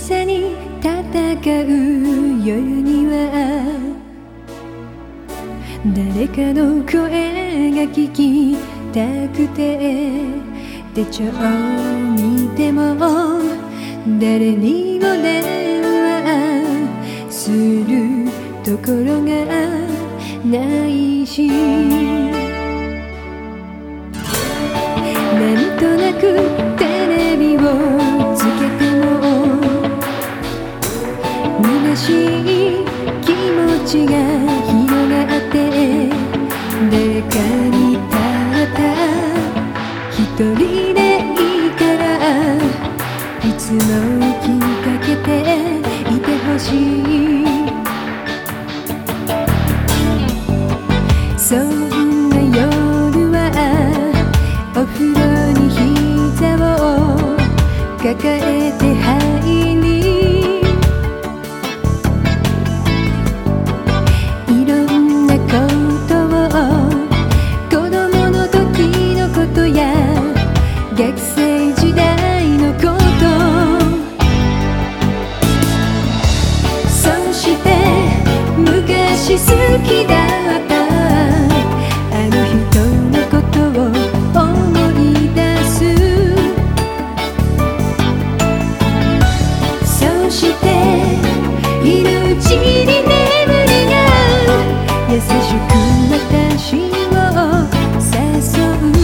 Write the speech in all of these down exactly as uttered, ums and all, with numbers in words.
さに戦う夜には誰かの声が聞きたくて手帳を見ても誰にも電話するところがないし、なんとなくテレビをつけても虚しい気持ちが広がって誰かにたった一人でいいからいつも気にかけていてほしい。そんな夜はお風呂に膝を抱えて入りいろんなことを子供の時のことや学生時代のことそして昔好きだったいるうちに眠りが優しく私を誘う。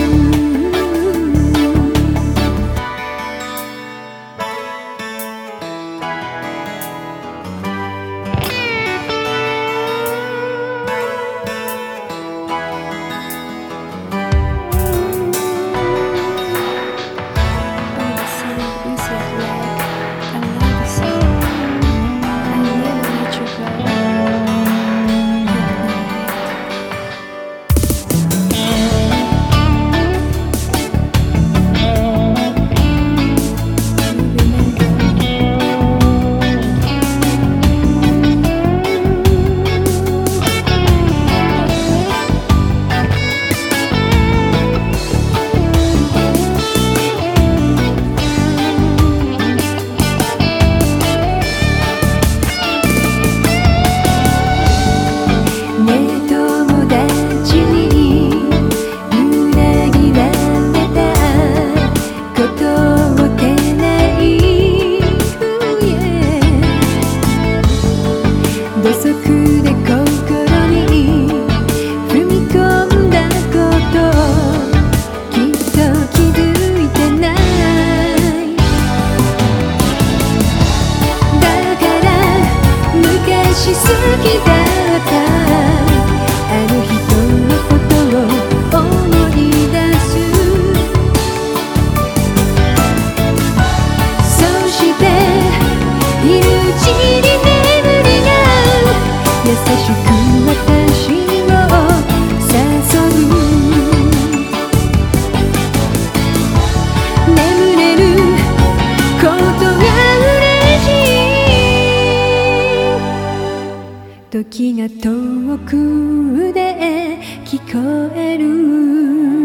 土足で心に踏み込んだこときっと気づいてない。だから昔好きだったあの人のことを思い出す。そしているうちに優しく私を誘う。眠れることが嬉しい。時が遠くで聞こえる